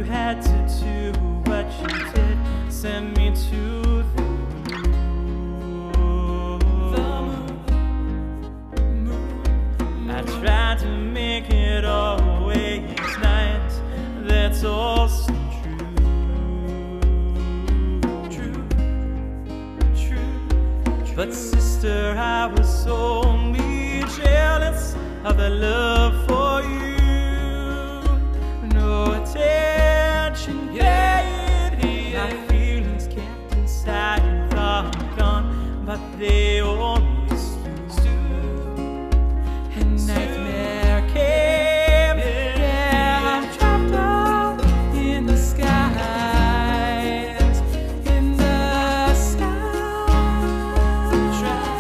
had to do what you did, send me to the moon. I tried to make it always nice, that's also true. But sister, I was only jealous of the love for you. No attention paid, my feelings kept inside and far gone, but they only stood. And nightmare came, yeah, I'm trapped up in the skies, in the skies.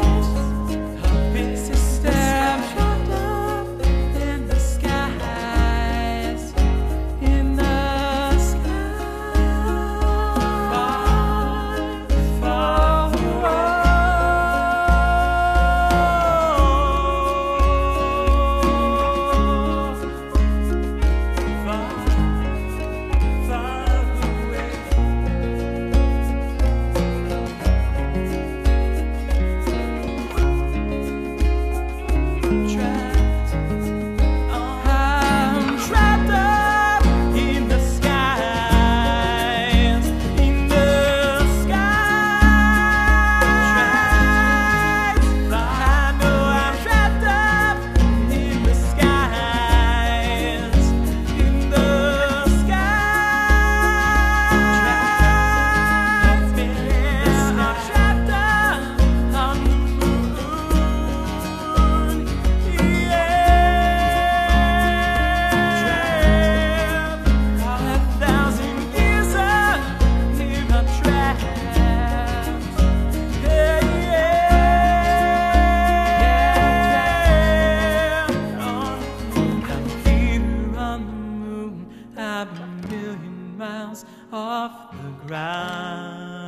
Sister, I'm trapped up in the skies, in the skies, far, far I'm a million miles off the ground.